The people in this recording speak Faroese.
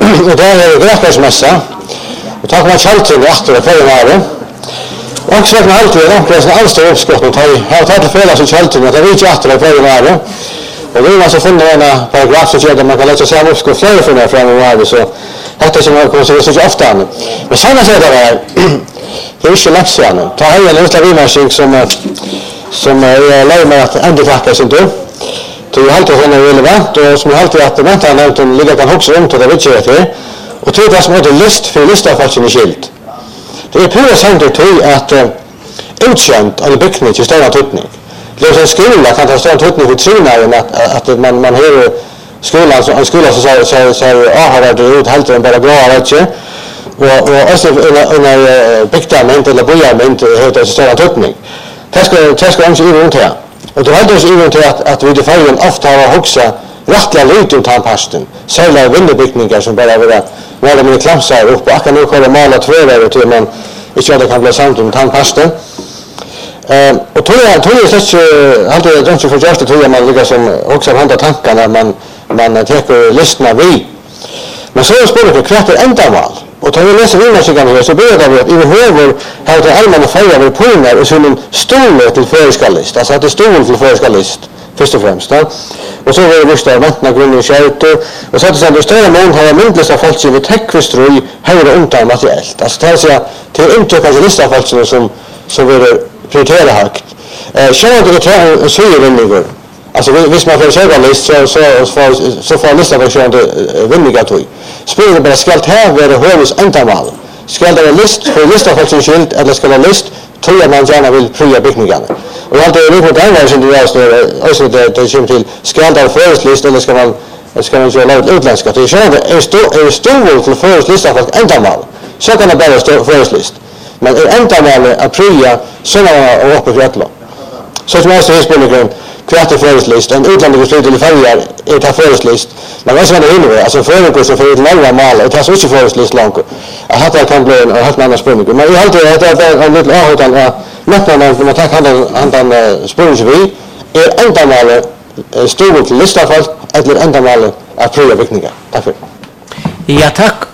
och det är gräsmässa. Och tack man kältring efter det förra året. Och så med allt det där så alls det uppskott och har tagit fel så kältring att det är inte efter det förra året. Och det var så funnit en paragraf så att man kan läsa sig uppskott flera för framöver så detta som man kommer se så ofta. Men såna säger det det är inte läxan. Ta här en liten vimarsing som är lär med att ändå tacka sin tur. Det är alltid såna relevant och som alltid att vänta när de ligger kan också runt och det vet jag det. Och det är som heter list för lista faktiskt i skilt. Det är pura sanning till att utkänt eller byggning till större tutning. Det är en skola kan ta större tutning för tränaren att man hör skolan så har det ut helt en bara bra rätt och också när byggtarment eller bojarment heter större tutning. Det ska också runt här. Och det var också runt att vi det färgen ofta har också rättliga lite ut han pasten. Särskilt vinderbyggningar som bara var med klamsar upp och kan nu kolla mala tvåvägar till man inte det kan bli samt om han pasten. Och tror jag så alltid det inte för just tror jag man ligger som också handa tankarna man tar lyssna vi. Men så spelar det kvart ända val. Och tar vi läser vinna sig gamla så börjar det i huvud har det allmänna färger med poänger och som en stol till förskalist. Alltså att det stol till förskalist först och främst. Och så var det just där vantna grunden skjut och så att det större mån har myndlösa folk som vi täckförstroj höra omtal materiellt. Alltså det är till inte kanske lista folk som vill prioritera högt. Känner du att det säger vinniger? Alltså hvis man får säga list så får lista version vinniga tog. Spelar det bara skall här vara hövs ändamål. Skall det vara list för lista folk som skilt eller ska det vara list tror jag man gärna vill pröva byggningarna. Och allt det är lite där som det är så det kommer till skall det föreslist eller ska man göra utländska till är stor till föreslista folk ändamål. Så kan det bara stå föreslist. Men ändamålet att pröva såna och uppe för alla. Så som är så hispoligrund kvart föreslist en utländsk beslut eller färger är ta föreslist. Men vad som är inne alltså förenkling för ett långa mål och tas också föreslist långt. Att det kan bli en helt annan spänning. Men i allt det är en liten avhållan när man tar handan spänning vi är ändamålet stor till lista folk eller ändamålet att pröva byggningar. Tack för. Ja, tack.